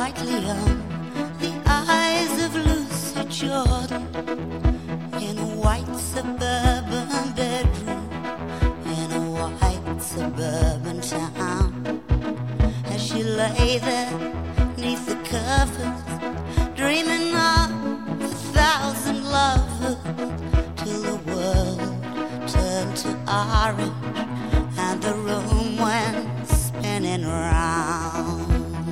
brightly on the eyes of Lucy Jordan in a white suburban bedroom in a white suburban town. As she lay there neath the covers, dreaming of 1,000 lovers, till the world turned to orange and the room went spinning round.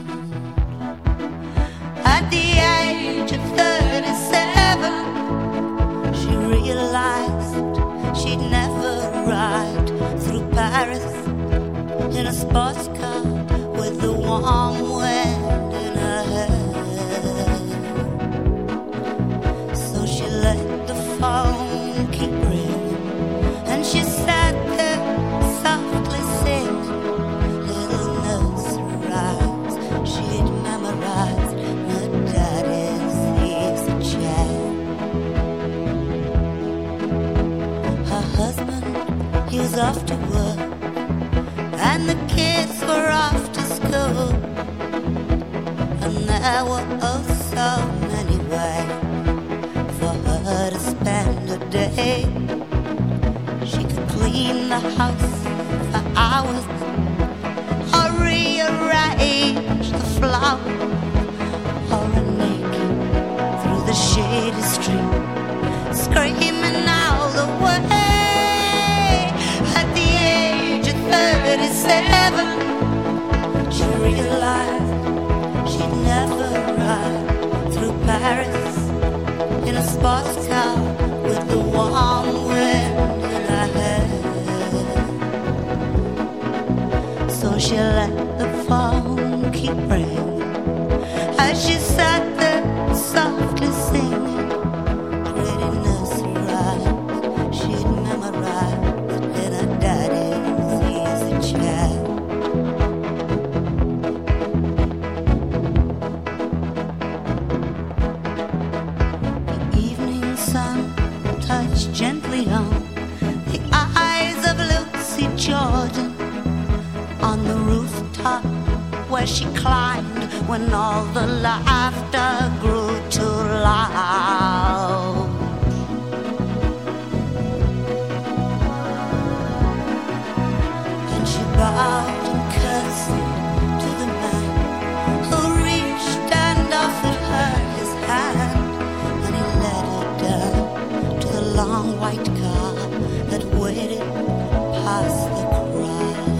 At the age of 37, she realized she'd never ride through Paris in a sports car with the warm wind in her hair. So she let the phone keep ringing, and she sat there softly singing little nursery rhymes she'd memorized in her daddy's easy chair. Her husband, he was off to work, and the kids were off to school, and there were oh so many ways for her to spend a day. She could clean the house for hours, or rearrange the flowers, or run naked through the shady street, screaming all the way. At the age of 37, she realized she'd never ride through Paris in a sports car with the warm wind in her hair. So she let the phone keep ringing as she sat there softly singing pretty nursery rhymes she'd memorized in her daddy's easy chair. The evening sun touched gently on the eyes of Lucy Jordan on the rooftop where she climbed when all the laughter grew too loud. And she bowed and curtsied to the man who reached and offered her his hand, and he led her down to the long white car that waited past the crowd.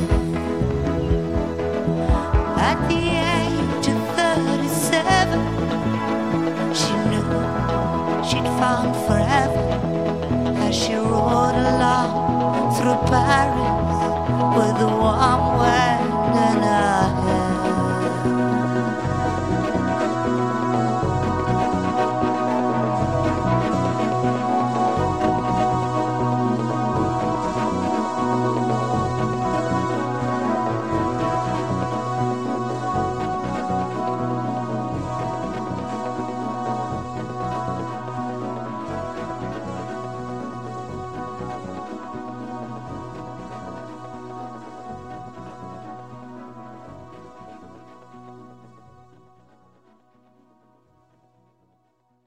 At the age of 37, she knew she'd found forever as she rode along through Paris with the warm